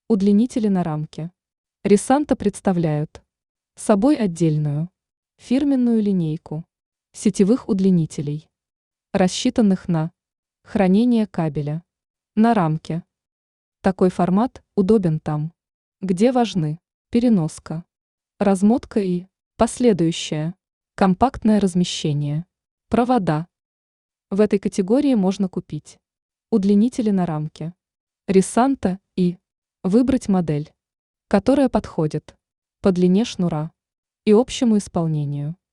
Удлинители на рамке. Ресанта представляют собой отдельную фирменную линейку сетевых удлинителей, рассчитанных на хранение кабеля на рамке. Такой формат удобен там, где важны переноска, размотка и последующее компактное размещение. Провода. В этой категории можно купить удлинители на рамке Ресанта и выбрать модель, которая подходит по длине шнура и общему исполнению.